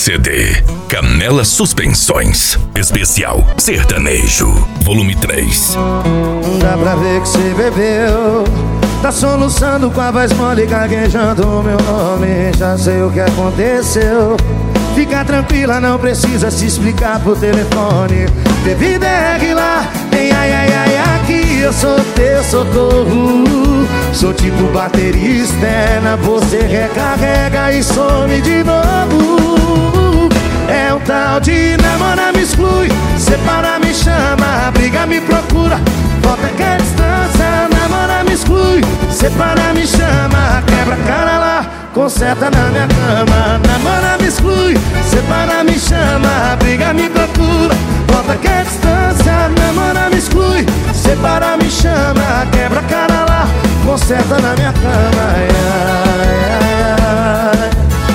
CD Canela Suspensões Especial Sertanejo Volume 3. Dá pra ver que você bebeu, tá soluçando com a voz mole, gaguejando o meu nome. Já sei o que aconteceu. Fica tranquila, não precisa se explicar por telefone. Bebida é regular, tem ai ai ai aqui. Eu sou teu socorro, sou tipo bateria externa. Você recarrega e some de novo. É um tal de namora, me exclui, separa, me chama, briga, me procura, volta que é distância. Namora, me exclui, separa, me chama, quebra a cara lá, conserta na minha cama. Namora, me exclui, separa, me chama, briga, me procura, volta que é distância. Namora, me exclui, separa, me chama, quebra a cara lá, conserta na minha cama. Ai, ai, ai.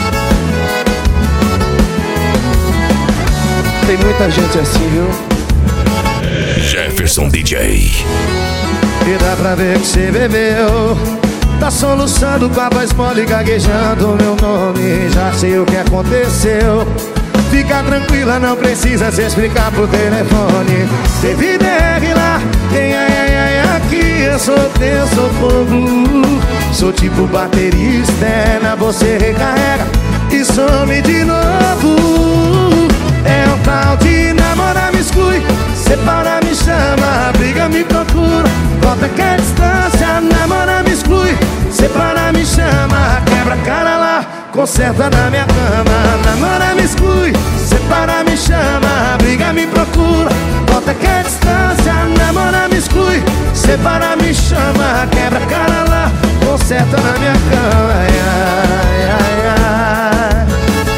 Tem muita gente assim, viu? Jefferson DJ. E dá pra ver que você bebeu, tá soluçando com a voz mole, gaguejando o meu nome. Já sei o que aconteceu. Fica tranquila, não precisa se explicar por telefone. Teve DR lá, tem ai ai ai aqui. Eu sou teu socorro, sou tipo bateria externa. Você recarrega e some de novo. É um tal de namora, me exclui, separa, me chama, briga, me procura, volta que é distância. Namora, me exclui, separa, me chama, quebra a cara lá, conserta na minha cama. Namora, me exclui, separa, me chama, briga, me procura, volta que é distância. Namora, me exclui, separa, me chama, quebra a cara lá, conserta na minha cama. Ai, ai, ai, ai.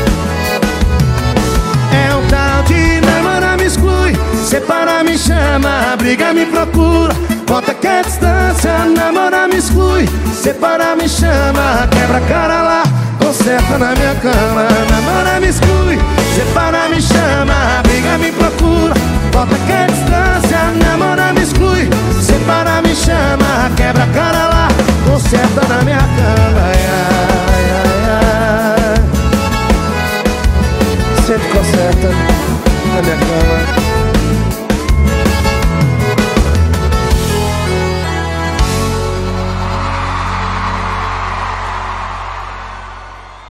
É um tal de namora, me exclui, separa, me chama, briga, me procura, volta que é distância. Namora, me exclui, separa, me chama, quebra a cara lá, conserta na minha cama. Namora, me exclui, separa, me chama, briga, me procura, volta que é distância. Namora, me exclui, separa, me chama, quebra a cara lá, conserta na minha cama. Ai, ai, ai, ai. Sempre conserta na minha cama.